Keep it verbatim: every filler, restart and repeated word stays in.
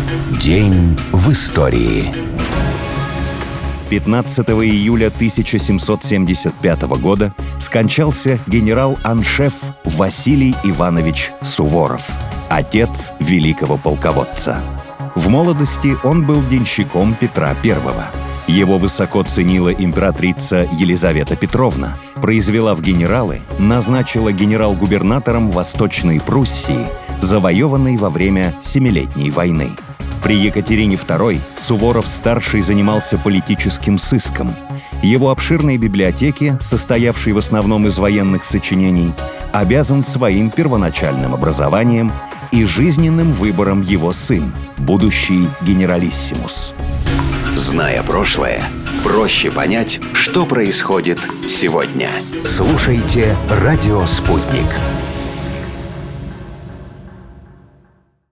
День в истории. пятнадцатого июля тысяча семьсот семьдесят пятого года скончался генерал-аншеф Василий Иванович Суворов, отец великого полководца. В молодости он был денщиком Петра Первого. Его высоко ценила императрица Елизавета Петровна, произвела в генералы, назначила генерал-губернатором Восточной Пруссии, завоеванной во время Семилетней войны. При Екатерине Второй Суворов-старший занимался политическим сыском. Его обширной библиотеке, состоявшей в основном из военных сочинений, обязан своим первоначальным образованием и жизненным выбором его сын, будущий генералиссимус. Зная прошлое, проще понять, что происходит сегодня. Слушайте «Радио Спутник».